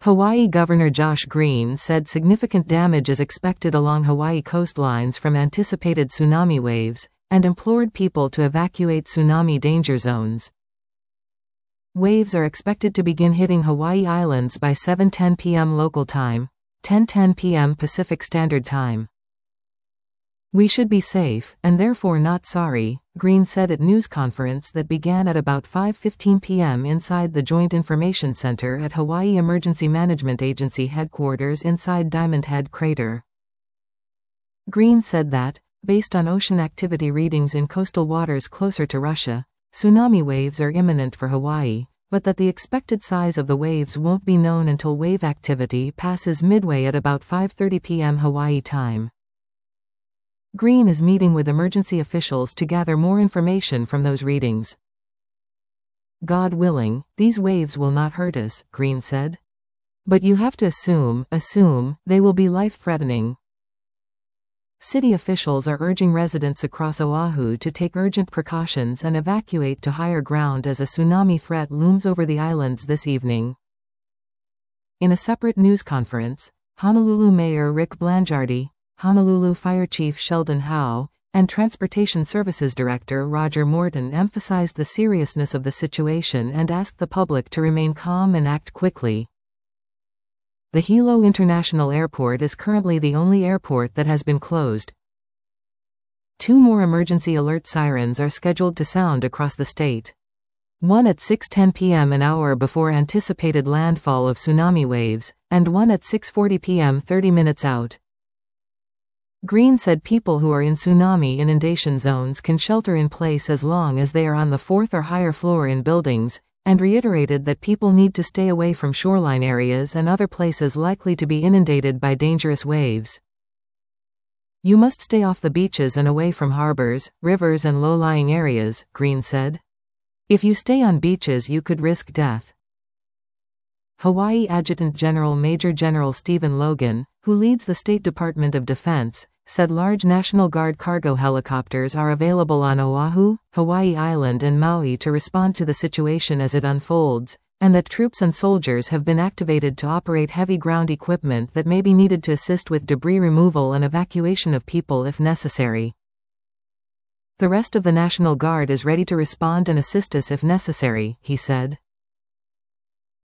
Hawaii Governor Josh Green said significant damage is expected along Hawaii coastlines from anticipated tsunami waves, and implored people to evacuate tsunami danger zones. Waves are expected to begin hitting Hawaii Islands by 7:10 p.m. local time, 10:10 p.m. Pacific Standard Time. "We should be safe, and therefore not sorry," Green said at news conference that began at about 5:15 p.m. inside the Joint Information Center at Hawaii Emergency Management Agency headquarters inside Diamond Head Crater. Green said that, based on ocean activity readings in coastal waters closer to Russia, tsunami waves are imminent for Hawaii, but that the expected size of the waves won't be known until wave activity passes Midway at about 5:30 p.m. Hawaii time. Green is meeting with emergency officials to gather more information from those readings. "God willing, these waves will not hurt us," Green said. "But you have to assume they will be life-threatening." City officials are urging residents across Oahu to take urgent precautions and evacuate to higher ground as a tsunami threat looms over the islands this evening. In a separate news conference, Honolulu Mayor Rick Blangiardi, Honolulu Fire Chief Sheldon Howe, and Transportation Services Director Roger Morton emphasized the seriousness of the situation and asked the public to remain calm and act quickly. The Hilo International Airport is currently the only airport that has been closed. 2 more emergency alert sirens are scheduled to sound across the state. One at 6:10 p.m. an hour before anticipated landfall of tsunami waves, and one at 6:40 p.m. 30 minutes out. Green said people who are in tsunami inundation zones can shelter in place as long as they are on the 4th or higher floor in buildings, and reiterated that people need to stay away from shoreline areas and other places likely to be inundated by dangerous waves. "You must stay off the beaches and away from harbors, rivers and low-lying areas," Green said. "If you stay on beaches you could risk death." Hawaii Adjutant General Major General Stephen Logan, who leads the State Department of Defense, said large National Guard cargo helicopters are available on Oahu, Hawaii Island and Maui to respond to the situation as it unfolds, and that troops and soldiers have been activated to operate heavy ground equipment that may be needed to assist with debris removal and evacuation of people if necessary. "The rest of the National Guard is ready to respond and assist us if necessary," he said.